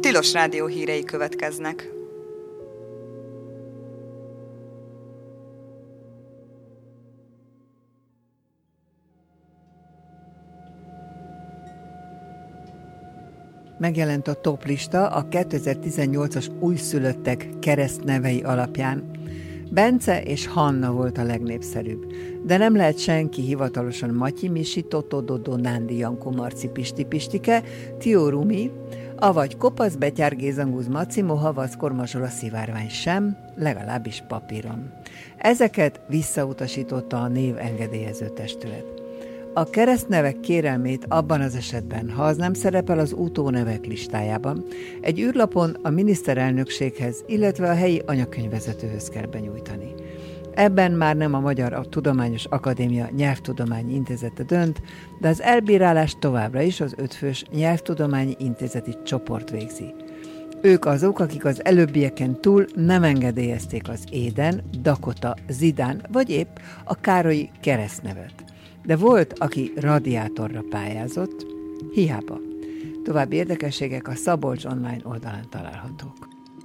Tilos Rádió hírei következnek. Megjelent a toplista a 2018-as újszülöttek keresztnevei alapján. Bence és Hanna volt a legnépszerűbb, de nem lehet senki hivatalosan Matyi, Misi, Totó, Dodó, Nándi, Jankó, Marci, Pisti, Pistike, Tió, Rumi, avagy Kopasz, Betyár, Gézangúz, Maci, Mohavac, Kormazsola, Szivárvány sem, legalábbis papíron. Ezeket visszautasította a névengedélyező testület. A keresztnevek kérelmét abban az esetben, ha az nem szerepel az utónevek listájában, egy űrlapon a miniszterelnökséghez, illetve a helyi anyakönyvvezetőhöz kell benyújtani. Ebben már nem a Magyar Tudományos Akadémia Nyelvtudományi Intézete dönt, de az elbírálást továbbra is az 5 fős Nyelvtudományi Intézeti csoport végzi. Ők azok, akik az előbbieken túl nem engedélyezték az Éden, Dakota, Zidán vagy épp a Károlyi keresztnevet. De volt, aki radiátorra pályázott, hiába. További érdekességek a Szabolcs online oldalán találhatók.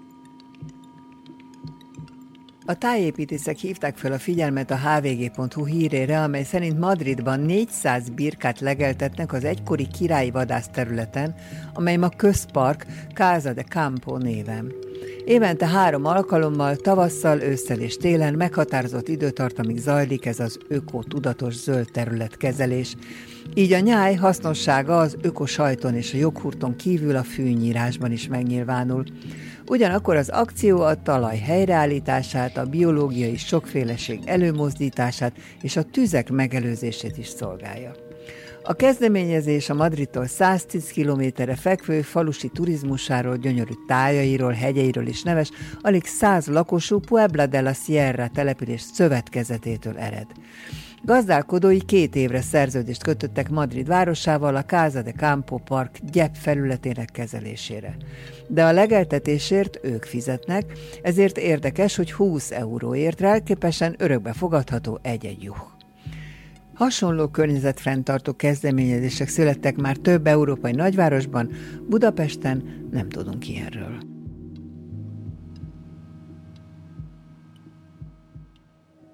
A tájépítészek hívták fel a figyelmet a hvg.hu hírére, amely szerint Madridban 400 birkát legeltetnek az egykori királyi vadászterületen, amely ma közpark Casa de Campo néven. Évente 3 alkalommal, tavasszal, ősszel és télen meghatározott időtartamig zajlik ez az öko-tudatos zöld területkezelés. Így a nyáj hasznossága az ökosajton és a joghurton kívül a fűnyírásban is megnyilvánul. Ugyanakkor az akció a talaj helyreállítását, a biológiai sokféleség előmozdítását és a tüzek megelőzését is szolgálja. A kezdeményezés a Madridtól 110 kilométerre fekvő falusi turizmusáról, gyönyörű tájairól, hegyeiről is neves, alig 100 lakosú Puebla de la Sierra település szövetkezetétől ered. Gazdálkodói 2 évre szerződést kötöttek Madrid városával a Casa de Campo Park gyep felületének kezelésére. De a legeltetésért ők fizetnek, ezért érdekes, hogy 20 euróért relképesen örökbe fogadható egy-egy juh. Hasonló környezetfenntartó kezdeményezések születtek már több európai nagyvárosban, Budapesten nem tudunk ilyenről.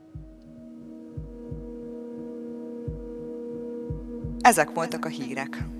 Ezek voltak a hírek.